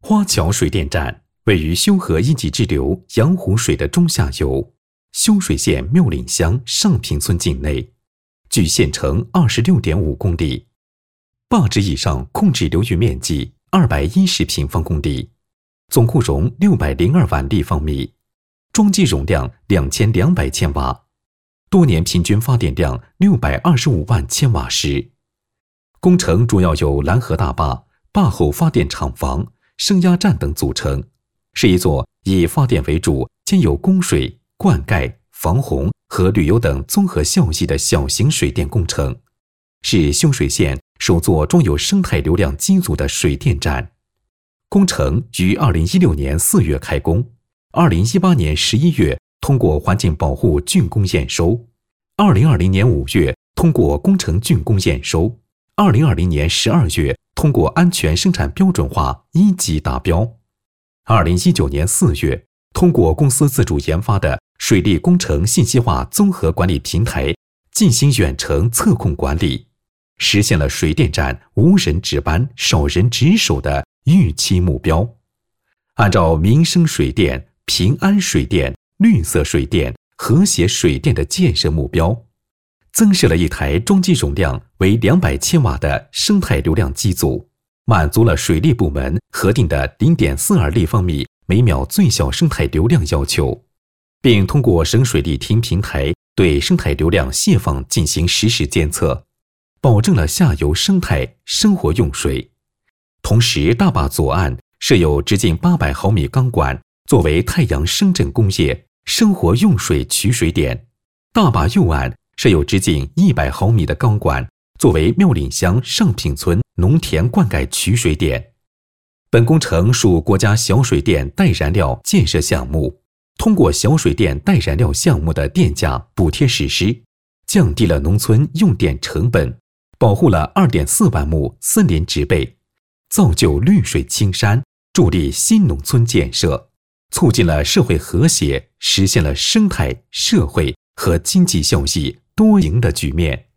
花桥水电站位于修河一级支流阳湖水的中下游，修水县庙岭乡上坪村境内，距县城26.5公里，坝址以上控制流域面积210平方公里，总库容602万立方米，装机容量2200千瓦，多年平均发电量625万千瓦时。工程主要由拦河大坝、坝后发电厂房、升压站等组成，是一座以发电为主，兼有供水、灌溉、防洪和旅游等综合效益的小型水电工程，是修水县首座装有生态流量机组的水电站。工程于2016年4月开工，2018年11月通过环境保护竣工验收，2020年5月通过工程竣工验收，2020年12月通过安全生产标准化1级达标，2019年4月通过公司自主研发的水利工程信息化综合管理平台进行远程测控管理，实现了水电站无人值班、少人值守的预期目标。按照民生水电、平安水电、绿色水电、和谐水电的建设目标，增设了一台装机容量为200千瓦的生态流量机组，满足了水利部门核定的0.42立方米每秒最小生态流量要求，并通过省水利厅平台对生态流量泄放进行实时监测，保证了下游生态生活用水。同时，大坝左岸设有直径800毫米钢管，作为太阳生镇工业生活用水取水点；大坝右岸设有直径100毫米的钢管，作为庙岭乡上坪村农田灌溉取水点。本工程属国家小水电代燃料建设项目，通过小水电代燃料项目的电价补贴实施，降低了农村用电成本，保护了2.4万亩森林植被，造就绿水青山，助力新农村建设，促进了社会和谐，实现了生态、社会和经济效益多赢的局面。